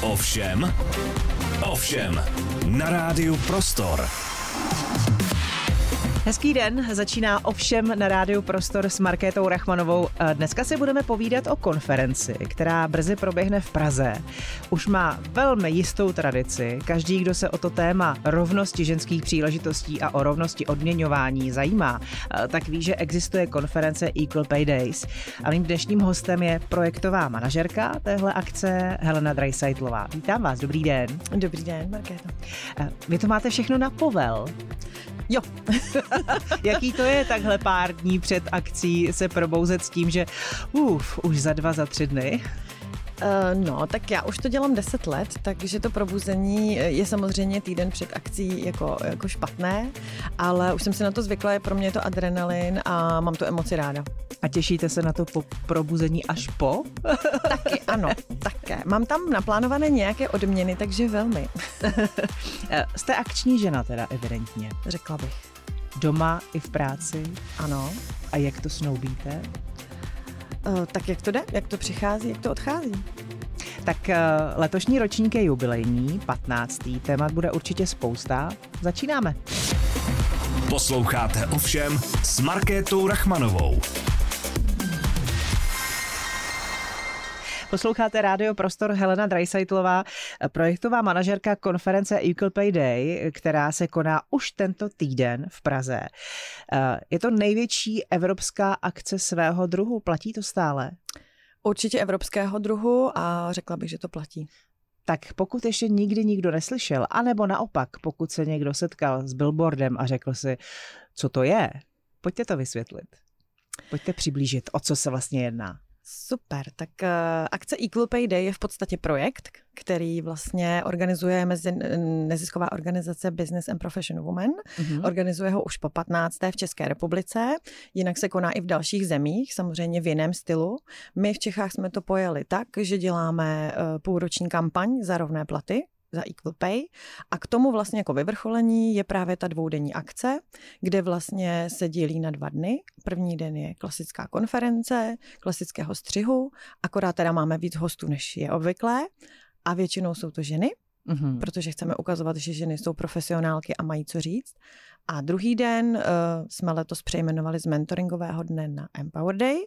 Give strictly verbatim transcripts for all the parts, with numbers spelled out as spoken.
Ovšem, ovšem, na rádiu Prostor. Hezký den, začíná Ovšem na rádiu Prostor s Markétou Rachmanovou. Dneska si budeme povídat o konferenci, která brzy proběhne v Praze. Už má velmi jistou tradici. Každý, kdo se o to téma rovnosti ženských příležitostí a o rovnosti odměňování zajímá, tak ví, že existuje konference Equal Pay Days. A mým dnešním hostem je projektová manažerka téhle akce Helena Dreisajtlová. Vítám vás, dobrý den. Dobrý den, Markéto. Vy to máte všechno na povel. Jo. Jaký to je takhle pár dní před akcí se probouzet s tím, že uf, už za dva, za tři dny? Uh, no, tak já už to dělám deset let, takže to probuzení je samozřejmě týden před akcí jako, jako špatné, ale už jsem si na to zvykla, je pro mě to adrenalin a mám tu emoci ráda. A těšíte se na to po probuzení až po? Taky, ano, také. Mám tam naplánované nějaké odměny, takže velmi. Jste akční žena teda evidentně. Řekla bych. Doma i v práci? Ano. A jak to snoubíte? Uh, tak jak to jde? Jak to přichází? Jak to odchází? Tak uh, letošní ročník je jubilejní, patnáctý Témat bude určitě spousta. Začínáme. Posloucháte Ovšem s Markétou Rachmanovou. Posloucháte rádio Prostor. Helena Dreisajtlová, projektová manažerka konference Equal Pay Day, která se koná už tento týden v Praze. Je to největší evropská akce svého druhu. Platí to stále? Určitě evropského druhu a řekla bych, že to platí. Tak pokud ještě nikdy nikdo neslyšel, anebo naopak, pokud se někdo setkal s billboardem a řekl si, co to je, pojďte to vysvětlit. Pojďte přiblížit, o co se vlastně jedná. Super, tak uh, akce Equal Pay Day je v podstatě projekt, který vlastně organizuje mezi nezisková organizace Business and Professional Women. Mm-hmm. Organizuje ho už po patnácté v České republice, jinak se koná i v dalších zemích, samozřejmě v jiném stylu. My v Čechách jsme to pojeli tak, že děláme uh, půlroční kampaň za rovné platy, za Equal Pay a k tomu vlastně jako vyvrcholení je právě ta dvoudenní akce, kde vlastně se dělí na dva dny. První den je klasická konference, klasického střihu, akorát teda máme víc hostů, než je obvyklé a většinou jsou to ženy, mm-hmm. protože chceme ukazovat, že ženy jsou profesionálky a mají co říct. A druhý den uh, jsme letos přejmenovali z mentoringového dne na Empower Day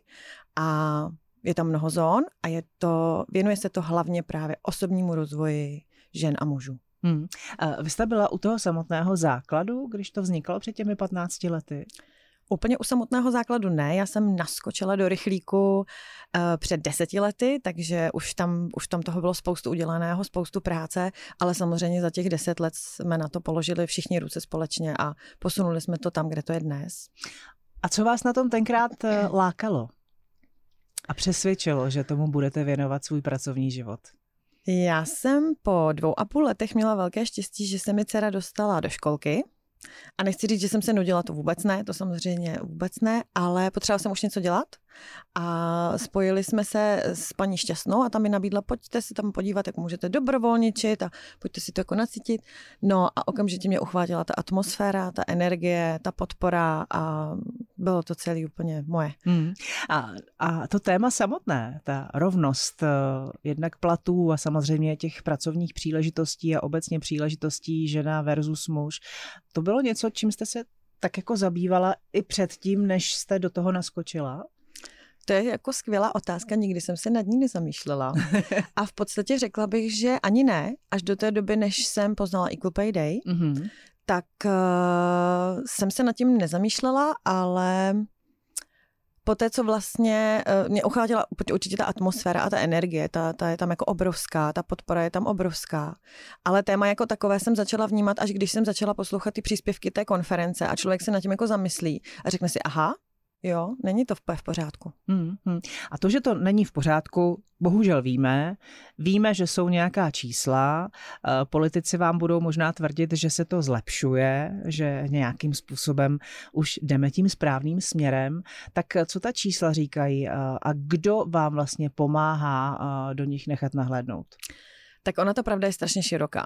a je tam mnoho zón a je to, věnuje se to hlavně právě osobnímu rozvoji žen a mužů. Hmm. A vy jste byla u toho samotného základu, když to vzniklo před těmi patnácti lety? Úplně u samotného základu ne, já jsem naskočila do rychlíku uh, před deseti lety, takže už tam, už tam toho bylo spoustu udělaného, spoustu práce, ale samozřejmě za těch deset let jsme na to položili všichni ruce společně a posunuli jsme to tam, kde to je dnes. A co vás na tom tenkrát lákalo a přesvědčilo, že tomu budete věnovat svůj pracovní život? Já jsem po dvou a půl letech měla velké štěstí, že se mi dcera dostala do školky. A nechci říct, že jsem se nudila, to vůbec ne, to samozřejmě vůbec ne, ale potřebovala jsem už něco dělat a spojili jsme se s paní Šťastnou a tam mi nabídla, pojďte se tam podívat, jak můžete dobrovolničit a pojďte si to jako nacítit. No a okamžitě mě uchvátila ta atmosféra, ta energie, ta podpora a bylo to celé úplně moje. Hmm. A, a to téma samotné, ta rovnost jednak platů a samozřejmě těch pracovních příležitostí a obecně příležitostí žena versus muž, to bylo něco, čím jste se tak jako zabývala i předtím, než jste do toho naskočila? To je jako skvělá otázka, nikdy jsem se nad ní nezamýšlela. A v podstatě řekla bych, že ani ne, až do té doby, než jsem poznala Equal Pay Day, mm-hmm. tak uh, jsem se nad tím nezamýšlela, ale poté, co vlastně uh, mě uchvátila určitě ta atmosféra a ta energie, ta, ta je tam jako obrovská, ta podpora je tam obrovská. Ale téma jako takové jsem začala vnímat, až když jsem začala poslouchat ty příspěvky té konference a člověk se nad tím jako zamyslí a řekne si, aha, jo, není to v pořádku. Hmm, hmm. A to, že to není v pořádku, bohužel víme. Víme, že jsou nějaká čísla. Politici vám budou možná tvrdit, že se to zlepšuje, že nějakým způsobem už jdeme tím správným směrem. Tak co ta čísla říkají a kdo vám vlastně pomáhá do nich nechat nahlédnout? Tak ona ta pravda je strašně široká.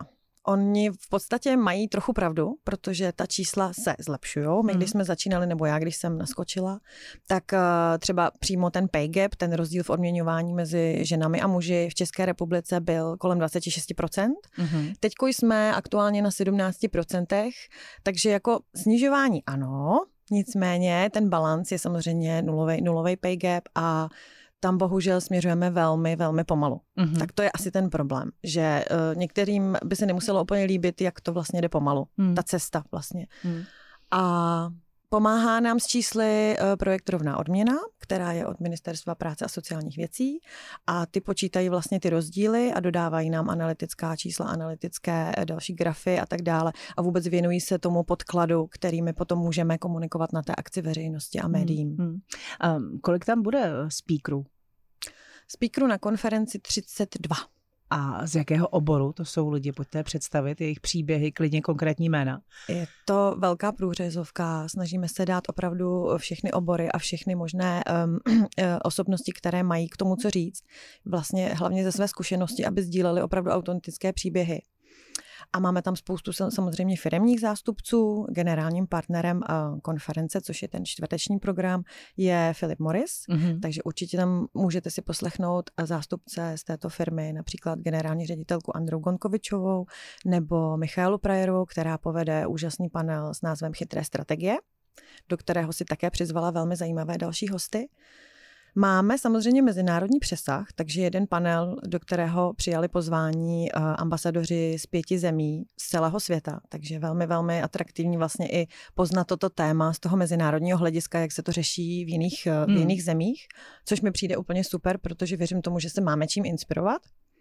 Oni v podstatě mají trochu pravdu, protože ta čísla se zlepšují. My, když jsme začínali, nebo já, když jsem naskočila, tak třeba přímo ten pay gap, ten rozdíl v odměňování mezi ženami a muži v České republice byl kolem dvacet šest procent. Mm-hmm. Teďko jsme aktuálně na sedmnáct procent, takže jako snižování ano, nicméně ten balans je samozřejmě nulový, nulový pay gap a tam bohužel směřujeme velmi, velmi pomalu. Mm-hmm. Tak to je asi ten problém, že uh, některým by se nemuselo úplně líbit, jak to vlastně jde pomalu. Mm. Ta cesta vlastně. Mm. A pomáhá nám s čísly uh, projekt Rovná odměna, která je od Ministerstva práce a sociálních věcí a ty počítají vlastně ty rozdíly a dodávají nám analytická čísla, analytické další grafy a tak dále a vůbec věnují se tomu podkladu, který my potom můžeme komunikovat na té akci veřejnosti a médiím. Hmm. Hmm. Um, kolik tam bude speakerů? Speakerů na konferenci třicet dva. A z jakého oboru to jsou lidi? Pojďte představit jejich příběhy, klidně konkrétní jména. Je to velká průřezovka. Snažíme se dát opravdu všechny obory a všechny možné um, osobnosti, které mají k tomu co říct. Vlastně hlavně ze své zkušenosti, aby sdíleli opravdu autentické příběhy. A máme tam spoustu samozřejmě firemních zástupců. Generálním partnerem konference, což je ten čtvrteční program, je Philip Morris. Mm-hmm. Takže určitě tam můžete si poslechnout zástupce z této firmy, například generální ředitelku Andreu Gonkovičovou nebo Michaelu Prajerovou, která povede úžasný panel s názvem Chytré strategie, do kterého si také přizvala velmi zajímavé další hosty. Máme samozřejmě mezinárodní přesah, takže jeden panel, do kterého přijali pozvání ambasadoři z pěti zemí z celého světa, takže velmi, velmi atraktivní vlastně i poznat toto téma z toho mezinárodního hlediska, jak se to řeší v jiných, hmm. v jiných zemích, což mi přijde úplně super, protože věřím tomu, že se máme čím inspirovat.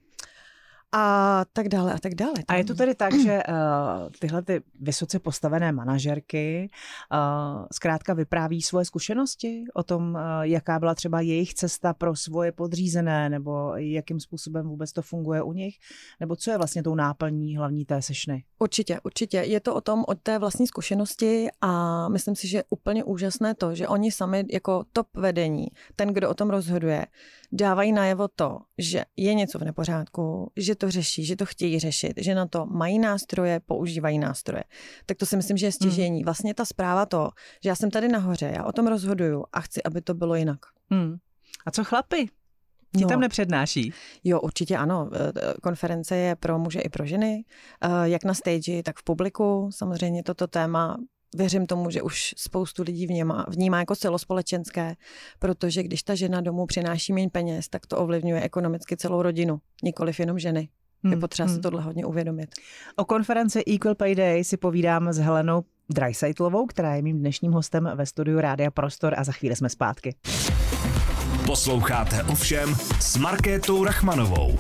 A tak dále a tak dále. A je to tedy tak, že uh, tyhle ty vysoce postavené manažerky uh, zkrátka vypráví svoje zkušenosti o tom, uh, jaká byla třeba jejich cesta pro svoje podřízené, nebo jakým způsobem vůbec to funguje u nich, nebo co je vlastně tou náplní hlavní té sešny? Určitě, určitě. Je to o tom, od té vlastní zkušenosti a myslím si, že je úplně úžasné to, že oni sami jako top vedení, ten, kdo o tom rozhoduje, dávají najevo to, že je něco v nepořádku, že to řeší, že to chtějí řešit, že na to mají nástroje, používají nástroje. Tak to si myslím, že je stěžení. Hmm. Vlastně ta zpráva to, že já jsem tady nahoře, já o tom rozhoduju a chci, aby to bylo jinak. Hmm. A co chlapi? Ti no. tam nepřednáší? Jo, určitě ano. Konference je pro muže i pro ženy, jak na stage, tak v publiku. Samozřejmě toto téma, věřím tomu, že už spoustu lidí vnímá, vnímá jako celospolečenské, protože když ta žena domů přináší méně peněz, tak to ovlivňuje ekonomicky celou rodinu, nikoliv jenom ženy. Je potřeba hmm. si tohle hodně uvědomit. O konferenci Equal Pay Day si povídám s Helenou Dreisaitlovou, která je mým dnešním hostem ve studiu Rádia Prostor a za chvíli jsme zpátky. Posloucháte Ovšem s Markétou Rachmanovou.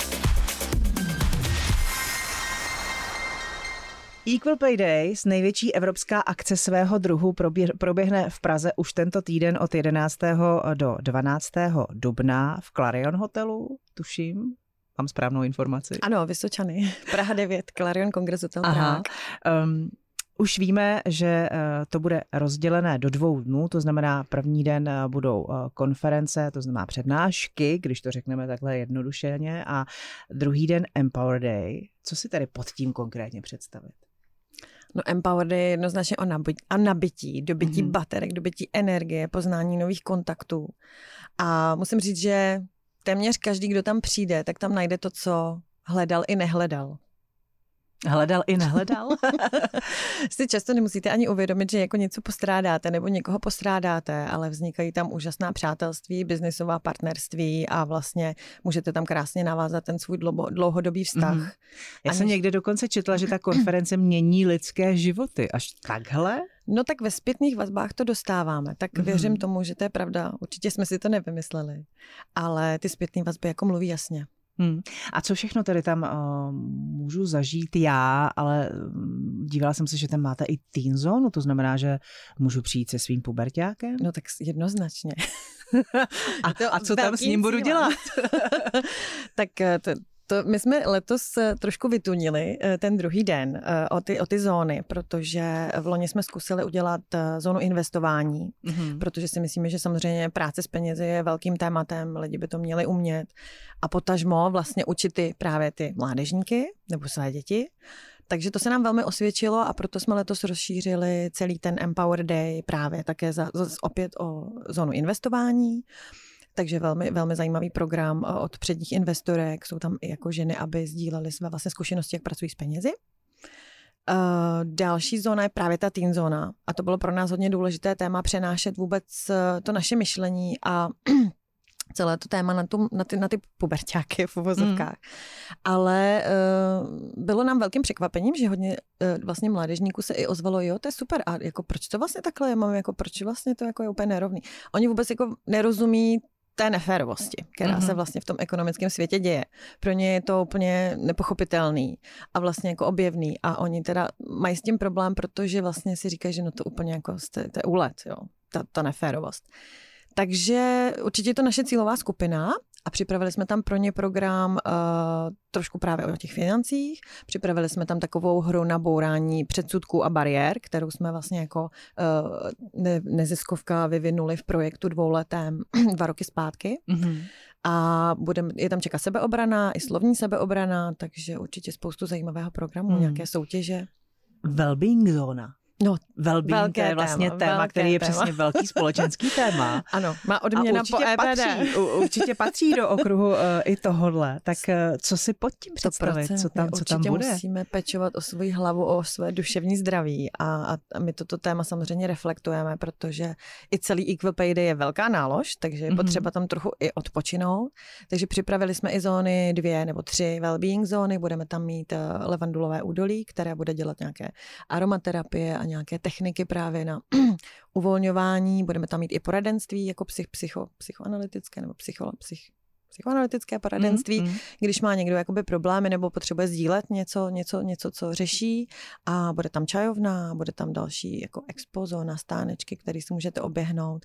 Equal Pay Days, největší evropská akce svého druhu, proběhne v Praze už tento týden od jedenáctého do dvanáctého dubna v Clarion hotelu, tuším. Mám správnou informaci? Ano, Vysočany. Praha devět, Clarion Congress Hotel Prague. Um, už víme, že uh, to bude rozdělené do dvou dnů, to znamená první den uh, budou uh, konference, to znamená přednášky, když to řekneme takhle jednodušeně, a druhý den Empower Day. Co si tady pod tím konkrétně představit? No Empower Day je jednoznačně o, nabití, o nabití, dobytí mm-hmm. baterek, dobytí energie, poznání nových kontaktů. A musím říct, že téměř každý, kdo tam přijde, tak tam najde to, co hledal i nehledal. Hledal i nehledal? Si často nemusíte ani uvědomit, že jako něco postrádáte nebo někoho postrádáte, ale vznikají tam úžasná přátelství, biznisová partnerství a vlastně můžete tam krásně navázat ten svůj dlouhodobý vztah. Mm. Já jsem než... někde dokonce četla, že ta konference mění lidské životy. Až takhle? No tak ve zpětných vazbách to dostáváme, tak mm. věřím tomu, že to je pravda. Určitě jsme si to nevymysleli, ale ty zpětné vazby jako mluví jasně. Hmm. A co všechno tedy tam uh, můžu zažít já, ale dívala jsem se, že tam máte i teen zónu, to znamená, že můžu přijít se svým puberťákem? No tak jednoznačně. a, a co tam s ním budu dělat? tak to, to, my jsme letos trošku vytunili ten druhý den o ty, o ty zóny, protože v loni jsme zkusili udělat zónu investování, mm-hmm. protože si myslíme, že samozřejmě práce s penězi je velkým tématem, lidi by to měli umět a potažmo vlastně učit ty, právě ty mládežníky nebo své děti. Takže to se nám velmi osvědčilo a proto jsme letos rozšířili celý ten Empower Day právě také za, za, opět o zónu investování. Takže velmi, velmi zajímavý program od předních investorek. Jsou tam i jako ženy, aby sdílely své vlastně zkušenosti, jak pracují s penězi. Uh, další zóna je právě ta teen zóna. A to bylo pro nás hodně důležité téma přenášet vůbec to naše myšlení a celé to téma na, tu, na, ty, na ty puberťáky v uvozovkách. Mm. Ale uh, bylo nám velkým překvapením, že hodně uh, vlastně mládežníků se i ozvalo, jo, to je super, a jako proč to vlastně takhle je, mám, jako proč vlastně to jako je úplně nerovný. Oni vůbec jako nerozumí té neférovosti, která mm-hmm. se vlastně v tom ekonomickém světě děje. Pro ně je to úplně nepochopitelný a vlastně jako objevný a oni teda mají s tím problém, protože vlastně si říkají, že no to úplně jako to je úlet, jo, ta, ta neférovost. Takže určitě je to naše cílová skupina a připravili jsme tam pro ně program uh, trošku právě o těch financích. Připravili jsme tam takovou hru na bourání předsudků a bariér, kterou jsme vlastně jako uh, ne, neziskovka vyvinuli v projektu dvouletém dva roky zpátky. Mm-hmm. A budem, je tam čeká sebeobrana, i slovní sebeobrana, takže určitě spoustu zajímavého programu, mm. nějaké soutěže. Wellbeing zóna. No, wellbeing je vlastně téma, téma který je téma. Přesně velký společenský téma. Ano, má odměna po E P D. Patří, určitě patří do okruhu uh, i tohodle. Tak uh, co si pod tím představit? Co tam, co tam bude? Určitě musíme pečovat o svoji hlavu, o své duševní zdraví a, a my toto téma samozřejmě reflektujeme, protože i celý Equal Pay Day je velká nálož, takže je potřeba tam trochu i odpočinout. Takže připravili jsme i zóny dvě nebo tři wellbeing zóny. Budeme tam mít uh, levandulové údolí, které bude dělat nějaké aromaterapie a nějaké techniky právě na uvolňování. Budeme tam mít i poradenství, jako psych, psycho, psychoanalytické nebo psycho, psych, psychoanalytické poradenství, mm, mm. když má někdo jakoby problémy nebo potřebuje sdílet něco, něco, něco, co řeší. A bude tam čajovna, bude tam další jako expo zóna, stánečky, které si můžete oběhnout.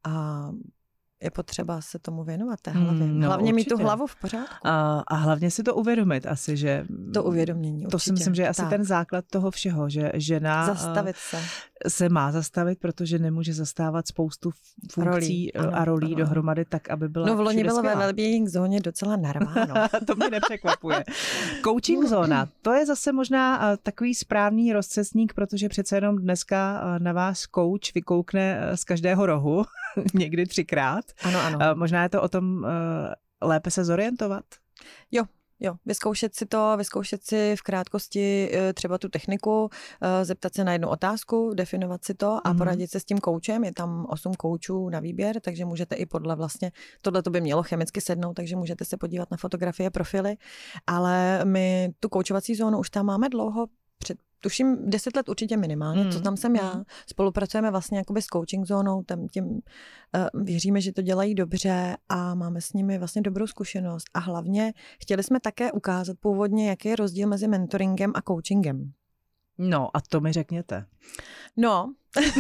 A je potřeba se tomu věnovat, té hlavě. Mm, no, hlavně určitě. Mít tu hlavu v pořádku. A, a hlavně si to uvědomit asi, že... To uvědomění, To určitě. si myslím, že je asi tak. ten základ toho všeho, že žena... Zastavit se. se má zastavit, protože nemůže zastávat spoustu funkcí rolí, ano, a rolí ano. dohromady tak, aby byla No v loni byla skvělá. ve wellbeing zóně docela narváno. To mě nepřekvapuje. Coaching zóna, to je zase možná takový správný rozcestník, protože přece jenom dneska na vás coach vykoukne z každého rohu, někdy třikrát. Ano, ano. Možná je to o tom lépe se zorientovat? Jo. Jo, vyzkoušet si to, vyzkoušet si v krátkosti třeba tu techniku, zeptat se na jednu otázku, definovat si to a mm-hmm. poradit se s tím koučem. Je tam osm koučů na výběr, takže můžete i podle vlastně, tohle to by mělo chemicky sednout, takže můžete se podívat na fotografie, profily, ale my tu koučovací zónu už tam máme dlouho, před tuším deset let určitě minimálně, mm. co tam jsem já. Spolupracujeme vlastně jakoby s coaching zónou, tam tím uh, věříme, že to dělají dobře a máme s nimi vlastně dobrou zkušenost. A hlavně chtěli jsme také ukázat původně, jaký je rozdíl mezi mentoringem a coachingem. No a to mi řekněte. No,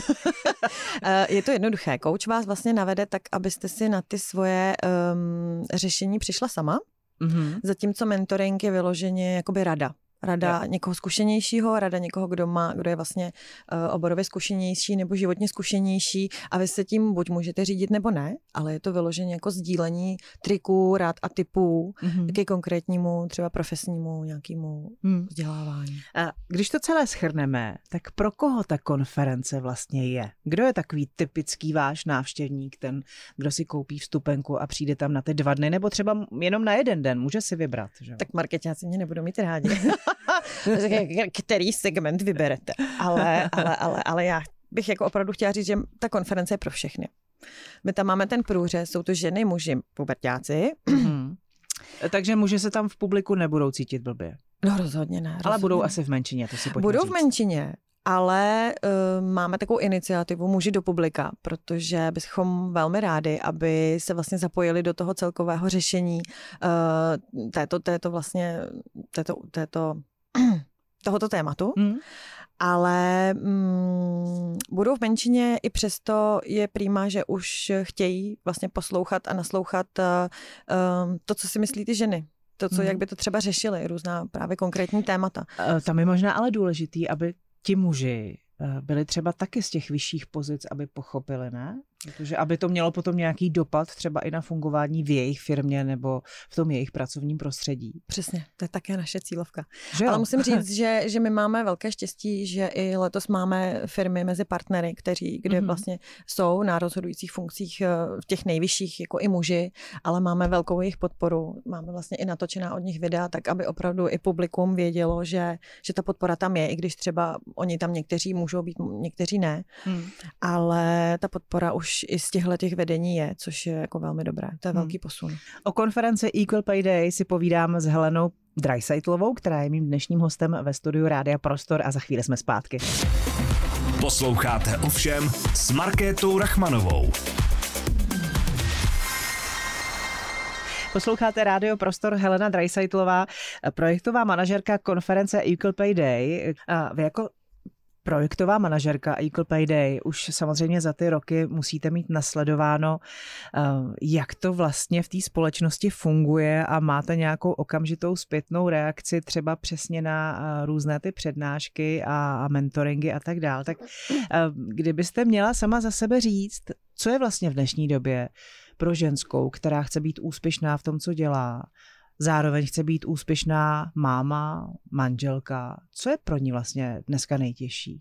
je to jednoduché. Coach vás vlastně navede tak, abyste si na ty svoje um, řešení přišla sama, mm-hmm. zatímco mentoring je vyloženě jakoby rada. Rada je. někoho zkušenějšího, rada někoho, kdo má, kdo je vlastně uh, oborově zkušenější nebo životně zkušenější a vy se tím buď můžete řídit nebo ne, ale je to vyloženě jako sdílení triků, rád a typů mm-hmm. ke konkrétnímu třeba profesnímu nějakému mm. vzdělávání. A když to celé shrneme, tak pro koho ta konference vlastně je? Kdo je takový typický váš návštěvník, ten, kdo si koupí vstupenku a přijde tam na ty dva dny, nebo třeba jenom na jeden den, může si vybrat? Že? Tak markeťáci mě nebudou mít rádi. Který segment vyberete. Ale, ale, ale, ale já bych jako opravdu chtěla říct, že ta konference je pro všechny. My tam máme ten průřez, jsou to ženy, muži, puberťáci. Mm-hmm. Takže muži se tam v publiku nebudou cítit blbě. No rozhodně ne. Rozhodně ale budou ne. asi v menšině, to si pojďme Budou říct. v menšině, ale uh, máme takovou iniciativu muži do publika, protože bychom velmi rádi, aby se vlastně zapojili do toho celkového řešení uh, této, této vlastně, této, této tohoto tématu, mm. ale mm, budou v menšině, i přesto je prýma, že už chtějí vlastně poslouchat a naslouchat uh, uh, to, co si myslí ty ženy. To, co, mm. jak by to třeba řešily, různá právě konkrétní témata. Uh, tam je možná ale důležitý, aby ti muži byli třeba taky z těch vyšších pozic, aby pochopili, ne? Protože aby to mělo potom nějaký dopad třeba i na fungování v jejich firmě nebo v tom jejich pracovním prostředí. Přesně, to je také naše cílovka. Že Ale musím říct, že, že my máme velké štěstí, že i letos máme firmy mezi partnery, kteří, kde mm-hmm. vlastně jsou na rozhodujících funkcích v těch nejvyšších, jako i muži, ale máme velkou jejich podporu. Máme vlastně i natočená od nich videa, tak aby opravdu i publikum vědělo, že, že ta podpora tam je, i když třeba oni tam někteří můžou být, někteří ne. Mm. Ale ta podpora už i z těchto těch vedení je, což je jako velmi dobré. To je hmm. velký posun. O konferenci Equal Pay Day si povídám s Helenou Dreisaitlovou, která je mým dnešním hostem ve studiu Rádia Prostor a za chvíli jsme zpátky. Posloucháte Ovšem s Markétou Rachmanovou. Posloucháte Rádio Prostor, Helena Dreisaitlová, projektová manažerka konference Equal Pay Day. A vy jako projektová manažerka Equal Pay Day už samozřejmě za ty roky musíte mít nasledováno, jak to vlastně v té společnosti funguje a máte nějakou okamžitou zpětnou reakci třeba přesně na různé ty přednášky a mentoringy a tak dál. Tak kdybyste měla sama za sebe říct, co je vlastně v dnešní době pro ženskou, která chce být úspěšná v tom, co dělá, zároveň chce být úspěšná máma, manželka. Co je pro ní vlastně dneska nejtěžší?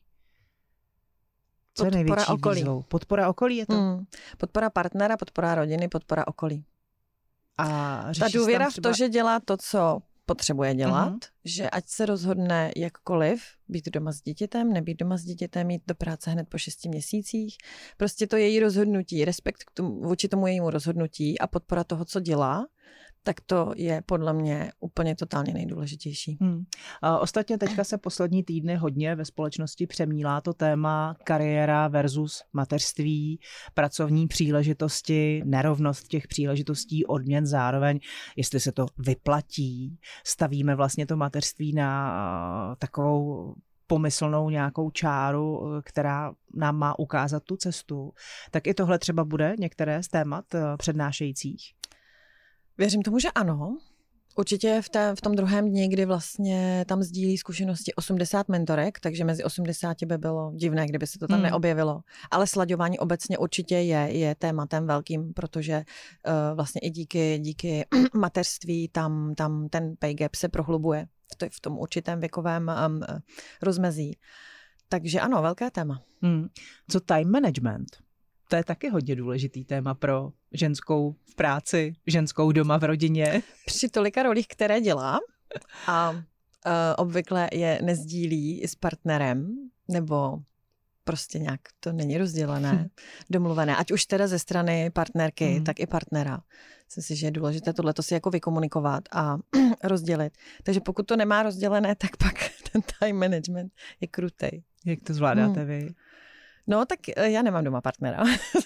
Co podpora je největší okolí. výzvou? Podpora okolí je to? Hmm. Podpora partnera, podpora rodiny, podpora okolí. A ta důvěra třeba... v to, že dělá to, co potřebuje dělat, uh-huh. že ať se rozhodne jakkoliv, být doma s dítětem, nebýt doma s dítětem, jít do práce hned po šesti měsících. Prostě to její rozhodnutí, respekt k tomu, vůči tomu jejímu rozhodnutí a podpora toho, co dělá, tak to je podle mě úplně totálně nejdůležitější. Hmm. A ostatně teďka se poslední týdny hodně ve společnosti přemílá to téma kariéra versus mateřství, pracovní příležitosti, nerovnost těch příležitostí, odměn zároveň, jestli se to vyplatí. Stavíme vlastně to mateřství na takovou pomyslnou nějakou čáru, která nám má ukázat tu cestu. Tak i tohle třeba bude některé z témat přednášejících? Věřím tomu, že ano. Určitě v, té, v tom druhém dni, kdy vlastně tam sdílí zkušenosti osmdesát mentorek, takže mezi osmdesáti by bylo divné, kdyby se to tam hmm. neobjevilo. Ale slaďování obecně určitě je, je tématem velkým, protože uh, vlastně i díky, díky mateřství tam, tam ten pay gap se prohlubuje v, v tom určitém věkovém um, rozmezí. Takže ano, velké téma. Hmm. Co time management? To je taky hodně důležitý téma pro ženskou v práci, ženskou doma v rodině. Při tolika rolích, které dělá a uh, obvykle je nezdílí s partnerem, nebo prostě nějak to není rozdělené, domluvené, ať už teda ze strany partnerky, hmm. tak i partnera. Myslím si, že je důležité tohleto si jako vykomunikovat a rozdělit. Takže pokud to nemá rozdělené, tak pak ten time management je krutej. Jak to zvládáte hmm. vy? No, tak já nemám doma partnera,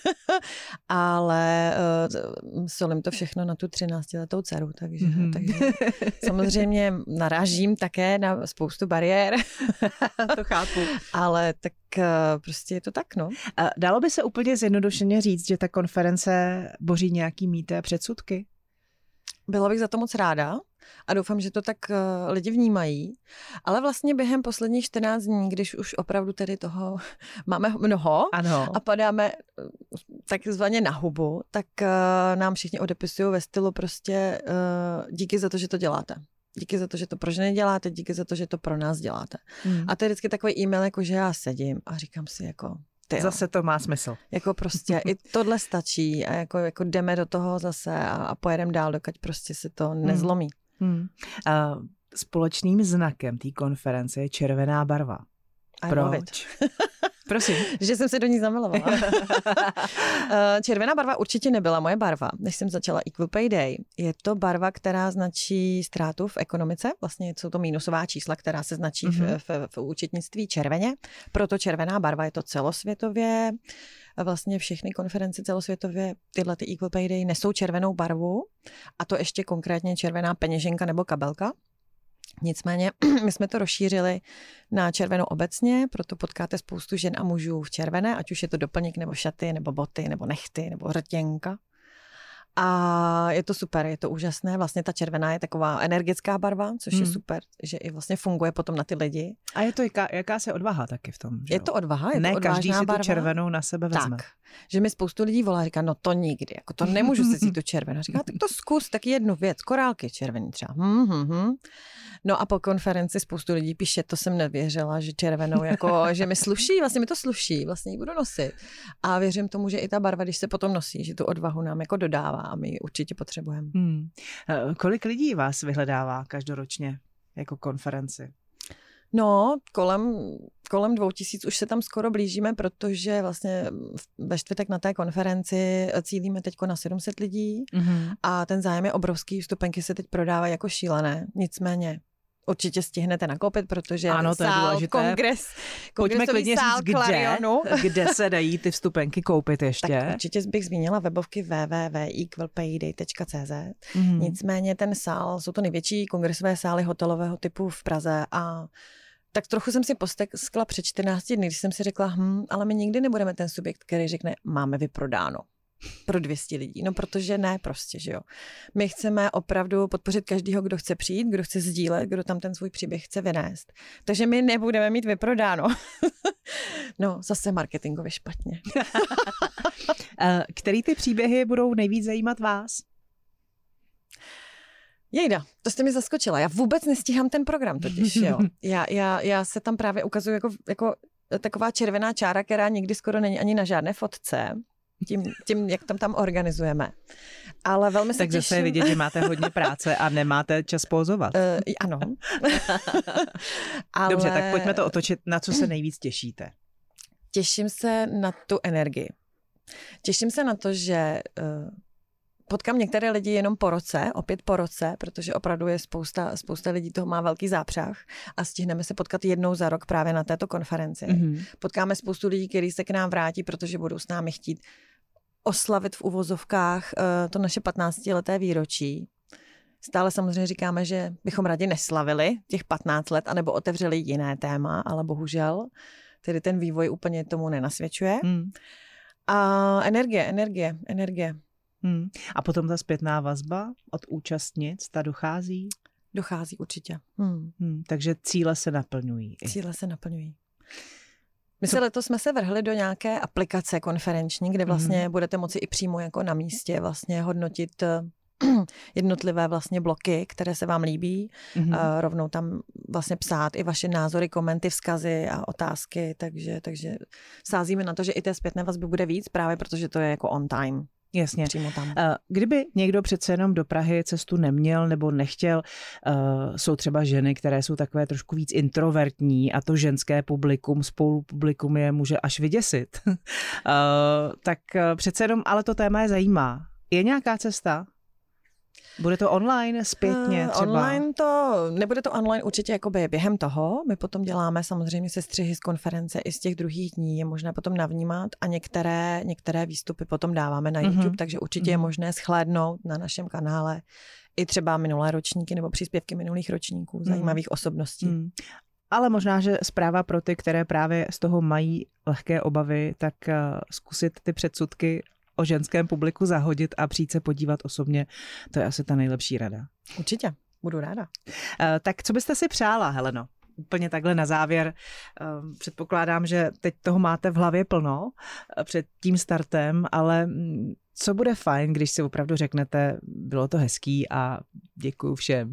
ale uh, solím to všechno na tu třináctiletou dceru, takže, mm-hmm. takže samozřejmě narážím také na spoustu bariér. To chápu. Ale tak uh, prostě je to tak, no. A dalo by se úplně zjednodušeně říct, že ta konference boří nějaký mýty a předsudky? Byla bych za to moc ráda a doufám, že to tak uh, lidi vnímají. Ale vlastně během posledních čtrnáct dní, když už opravdu tedy toho máme mnoho ano. a padáme takzvaně na hubu, tak uh, nám všichni odepisují ve stylu prostě uh, díky za to, že to děláte. Díky za to, že to pro ženy děláte, díky za to, že to pro nás děláte. Hmm. A to je vždycky takový e-mail, jako že já sedím a říkám si jako... Tyjo. Zase to má smysl. Jako prostě i tohle stačí a jako, jako jdeme do toho zase a, a pojedeme dál, dokud prostě se to nezlomí. Hmm. A společným znakem té konference je červená barva. I Proč? Prosím. Že jsem se do ní zamilovala. Červená barva určitě nebyla moje barva, než jsem začala Equal Pay Day. Je to barva, která značí ztrátu v ekonomice. Vlastně jsou to mínusová čísla, která se značí mm-hmm. v, v, v účetnictví červeně. Proto červená barva je to celosvětově. Vlastně všechny konference celosvětově tyhle ty Equal Pay Day nesou červenou barvu. A to ještě konkrétně červená peněženka nebo kabelka. Nicméně my jsme to rozšířili na červenou obecně, proto potkáte spoustu žen a mužů v červené, ať už je to doplněk nebo šaty, nebo boty, nebo nehty, nebo rtěnka. A je to super, je to úžasné. Vlastně ta červená je taková energická barva, což hmm. je super, že i vlastně funguje potom na ty lidi. A je to jaká, jakási odvaha taky v tom, že Je to odvaha, je ne to každý si barva. tu červenou na sebe vezme. Tak, že mi spoustu lidí volá, říká, no to nikdy, jako to nemůžu si vzít tu červenou. Říká, tak to zkus, tak jednu věc, korálky červený třeba. Hmm, hmm, hmm. No a po konferenci spoustu lidí píše, to jsem nevěřila, že červenou, jako, že mi sluší, vlastně mi to sluší, vlastně ji budu nosit. A věřím tomu, že i ta barva, když se potom nosí, že tu odvahu nám jako dodává a my ji určitě potřebujeme. Hmm. Kolik lidí vás vyhledává každoročně jako konferenci? No, kolem, kolem dvou tisíc už se tam skoro blížíme, protože vlastně ve čtvrtek na té konferenci cílíme teďko na sedm set lidí mm-hmm. a ten zájem je obrovský, vstupenky se teď prodávají jako šílené, nicméně určitě stihnete nakoupit, protože ano, to je sál, důležité. kongres, Pojďme klidně sál říct, kde, Clarionu. kde se dají ty vstupenky koupit ještě. Tak určitě bych zmínila webovky w w w tečka equal pay day tečka c z. Mm. Nicméně ten sál, jsou to největší kongresové sály hotelového typu v Praze a tak trochu jsem si postekla před čtrnácti dny, když jsem si řekla, hm, ale my nikdy nebudeme ten subjekt, který řekne, máme vyprodáno pro dvě stě lidí. No protože ne prostě, že jo. My chceme opravdu podpořit každýho, kdo chce přijít, kdo chce sdílet, kdo tam ten svůj příběh chce vynést. Takže my nebudeme mít vyprodáno. No, zase marketingově špatně. Který ty příběhy budou nejvíc zajímat vás? Jejda, to jste mi zaskočila. Já vůbec nestíhám ten program totiž, jo. Já, já, já se tam právě ukazuju jako, jako taková červená čára, která nikdy skoro není ani na žádné fotce. Tím, tím, jak tam tam organizujeme. Ale velmi se tak těším. zase je vidět, že máte hodně práce a nemáte čas pozovat. Uh, ano. Ale... Dobře, tak pojďme to otočit. Na co se nejvíc těšíte? Těším se na tu energii. Těším se na to, že uh, potkám některé lidi jenom po roce, opět po roce, protože opravdu je spousta, spousta lidí, toho má velký zápřah a stihneme se potkat jednou za rok právě na této konferenci. Mm-hmm. Potkáme spoustu lidí, kteří se k nám vrátí, protože budou s námi chtít oslavit v uvozovkách uh, to naše patnáctileté výročí. Stále samozřejmě říkáme, že bychom rádi neslavili těch patnáct let, anebo otevřeli jiné téma, ale bohužel tedy ten vývoj úplně tomu nenasvědčuje. Mm. A energie, energie, energie. Hmm. A potom ta zpětná vazba od účastnic, ta dochází? Dochází určitě. Hmm. Hmm. Takže cíle se naplňují. Cíle se naplňují. My se letos jsme se vrhli do nějaké aplikace konferenční, kde vlastně hmm. budete moci i přímo jako na místě vlastně hodnotit jednotlivé vlastně bloky, které se vám líbí. Mm-hmm. A rovnou tam vlastně psát i vaše názory, komenty, vzkazy a otázky, takže, takže sázíme na to, že i té zpětné vazby bude víc, právě protože to je jako on time. Jasně. Přímo tam. Kdyby někdo přece jenom do Prahy cestu neměl nebo nechtěl, jsou třeba ženy, které jsou takové trošku víc introvertní a to ženské publikum, spolupublikum je může až vyděsit. Tak přece jenom, ale to téma je zajímá. Je nějaká cesta? Bude to online, zpětně třeba? Uh, online to, nebude to online určitě jakoby během toho. My potom děláme samozřejmě sestřihy z konference i z těch druhých dní. Je možné potom navnímat a některé, některé výstupy potom dáváme na YouTube, mm-hmm. takže určitě mm-hmm. je možné shlédnout na našem kanále i třeba minulé ročníky nebo příspěvky minulých ročníků, zajímavých mm-hmm. osobností. Mm. Ale možná, že zpráva pro ty, které právě z toho mají lehké obavy, tak uh, zkusit ty předsudky o ženském publiku zahodit a přijít se podívat osobně, to je asi ta nejlepší rada. Určitě, budu ráda. Uh, tak co byste si přála, Heleno? Úplně takhle na závěr. Uh, předpokládám, že teď toho máte v hlavě plno uh, před tím startem, ale um, co bude fajn, když si opravdu řeknete, bylo to hezký a děkuju všem.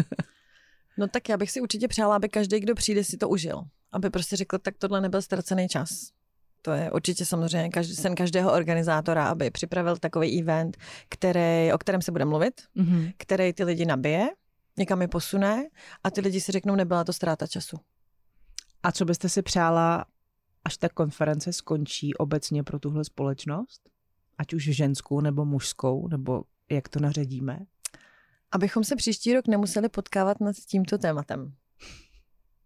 No tak já bych si určitě přála, aby každý, kdo přijde, si to užil. Aby prostě řekl, tak tohle nebyl ztracený čas. To je určitě samozřejmě každý, sen každého organizátora, aby připravil takový event, který, o kterém se bude mluvit, mm-hmm. který ty lidi nabije, někam je posune a ty lidi si řeknou, nebyla to ztráta času. A co byste si přála, až ta konference skončí obecně pro tuhle společnost? Ať už ženskou nebo mužskou, nebo jak to naředíme? Abychom se příští rok nemuseli potkávat nad tímto tématem.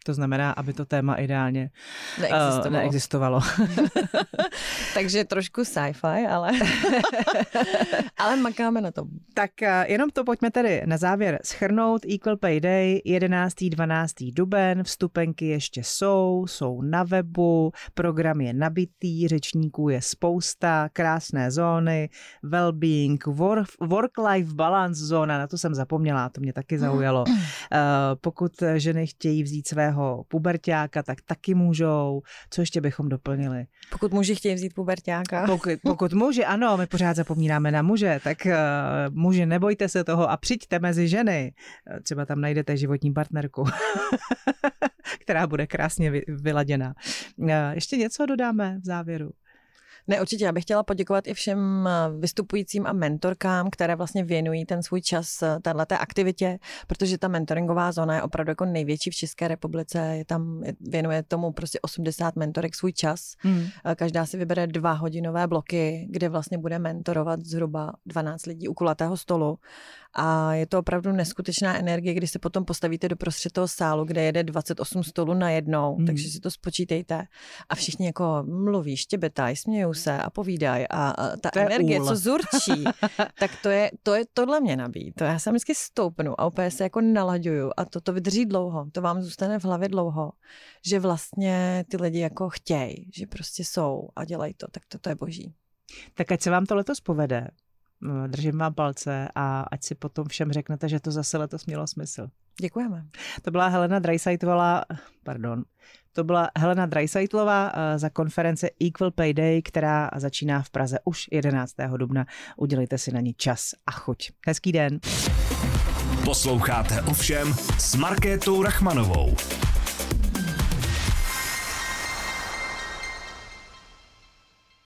To znamená, aby to téma ideálně neexistovalo. Uh, neexistovalo. Takže trošku sci-fi, ale, ale makáme na tom. Tak uh, jenom to pojďme tedy na závěr shrnout. Equal Pay Day, jedenáctého dvanáctého duben, vstupenky ještě jsou, jsou na webu, program je nabitý, řečníků je spousta, krásné zóny, well-being, work, work-life balance zóna, na to jsem zapomněla, to mě taky zaujalo. Uh, pokud ženy chtějí vzít svého puberťáka, tak taky můžou. Co ještě bychom doplnili? Pokud muži chtějí vzít puberťáka. Pokud, pokud muži, ano, my pořád zapomínáme na muže, tak uh, muži, nebojte se toho a přijďte mezi ženy. Třeba tam najdete životní partnerku, která bude krásně vy, vyladěná. Uh, ještě něco dodáme v závěru? Ne, určitě. Já bych chtěla poděkovat i všem vystupujícím a mentorkám, které vlastně věnují ten svůj čas téhleté aktivitě, protože ta mentoringová zóna je opravdu jako největší v České republice. Je tam, věnuje tomu prostě osmdesát mentorek svůj čas. Hmm. Každá si vybere dva hodinové bloky, kde vlastně bude mentorovat zhruba dvanáct lidí u kulatého stolu. A je to opravdu neskutečná energie, když se potom postavíte do prostřed toho sálu, kde jede dvacet osm stolů najednou, hmm. takže si to spočítejte. A všichni jako mluví, štěbetají, smějou se a povídají. A, a ta energie, úl. co zurčí, tak to je, to je tohle mě nabíjí. To já se vždycky stoupnu a úplně se jako nalaďuju a to, to vydrží dlouho. To vám zůstane v hlavě dlouho, že vlastně ty lidi jako chtějí, že prostě jsou a dělají to, tak to, to je boží. Tak ať se vám to letos povede. Držím vám palce a ať si potom všem řeknete, že to zase letos mělo smysl. Děkujeme. To byla Helena Dreisaitová, pardon, to byla Helena Dreisaitová za konferenci Equal Pay Day, která začíná v Praze už jedenáctého dubna. Udělejte si na ní čas a chuť. Hezký den. Posloucháte Ovšem s Markétou Rachmanovou.